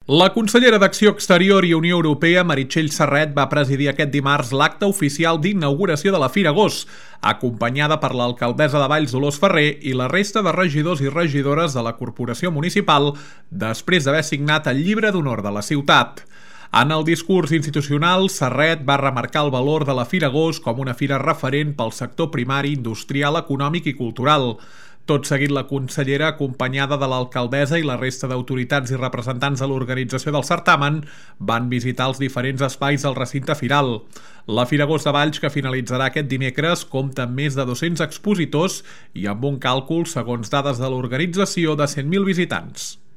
La consellera d'Acció Exterior i Unió Europea, Meritxell Serret, va presidir aquest dimarts l'acte oficial d'inauguració de la Fira Gos, acompanyada per l'alcaldessa de Valls, Dolors Ferrer, i la resta de regidors i regidores de la corporació municipal, després d'haver signat el llibre d'honor de la ciutat. En el discurs institucional, Serret va remarcar el valor de la Fira Gos com una fira referent pel sector primari, industrial, econòmic i cultural. Tot seguit, la consellera, acompanyada de l'alcaldessa i la resta d'autoritats i representants de l'organització del certamen, van visitar els diferents espais del recinte firal. La Fira Gos de Valls, que finalitzarà aquest dimecres, compta amb més de 200 expositors i amb un càlcul, segons dades de l'organització, de 100.000 visitants.